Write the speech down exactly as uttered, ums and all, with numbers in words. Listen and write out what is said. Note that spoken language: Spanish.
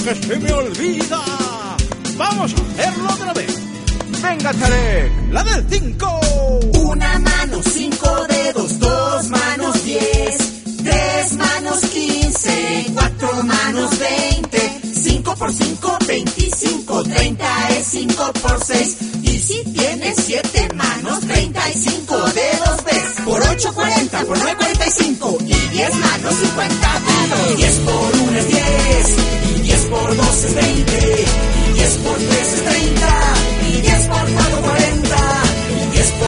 que se me olvida. Vamos a hacerlo otra vez. Venga, Tarek, la del cinco. Una mano, cinco dedos, dos manos, diez, tres manos, quince, cuatro manos, veinte, cinco por cinco, veinticinco, treinta es cinco por seis. Y si tienes siete manos, treinta y cinco dedos ves. Por ocho, cuarenta, por nueve, cuarenta y cinco. Y diez manos, cincuenta dedos. diez por